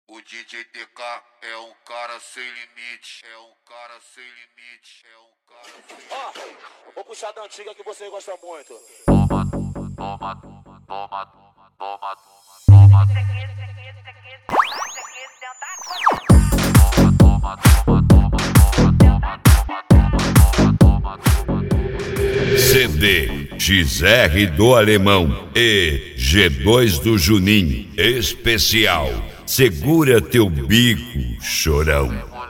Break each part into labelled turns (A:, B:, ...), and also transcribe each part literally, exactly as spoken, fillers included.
A: O D J T K é um cara sem limite, é um cara sem limite, é um cara sem limite.
B: Ó, oh, vou puxar da antiga que você gosta muito.
A: Toma, toma, toma, toma, toma, toma.
C: C D X R do Alemão e G dois do Juninho especial. Segura teu bico, chorão.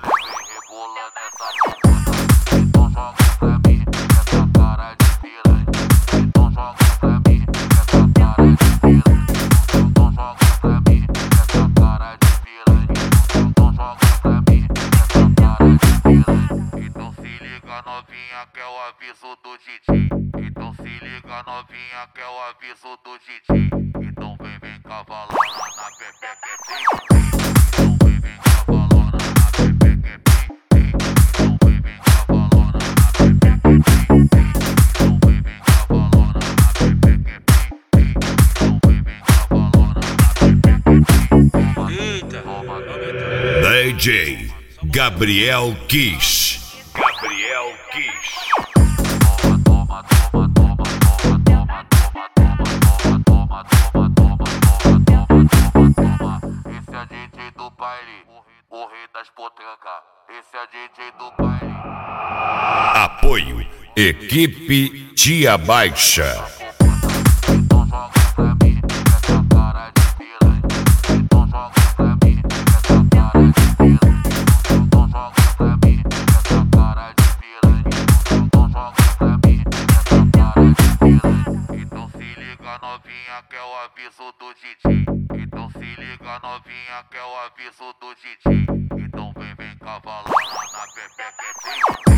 A: Novinha que é o aviso do D J. Então se liga novinha que é o aviso do D J. Então vem, vem cavalona na pepeca é bem. Então vem, vem cavalona na pepeca é bem. Então vem, vem cavalona na pepeca é bem. Então vem, vem cavalona na pepeca é bem. Então vem, vem cavalona na pepeca é bem.
B: Eita,
C: D J Gabriel Kiss. Gabriel Kiss.
A: Toma, toma, toma, toma, toma, toma, toma, toma, toma, toma, toma, toma, toma. Esse é D J do baile, o rei das potrancas. Esse é D J do baile.
C: Apoio Equipe Tia Baixa.
A: Então joga pra mim essa cara de piranha. Então joga pra mim essa cara de piranha. Então joga pra mim essa cara de piranha. Então joga pra mim essa cara de piranha. Então se liga novinha que é o aviso do D J. Então se liga novinha que é o aviso do D J. Então vem, vem cavalona na pepeca é bem.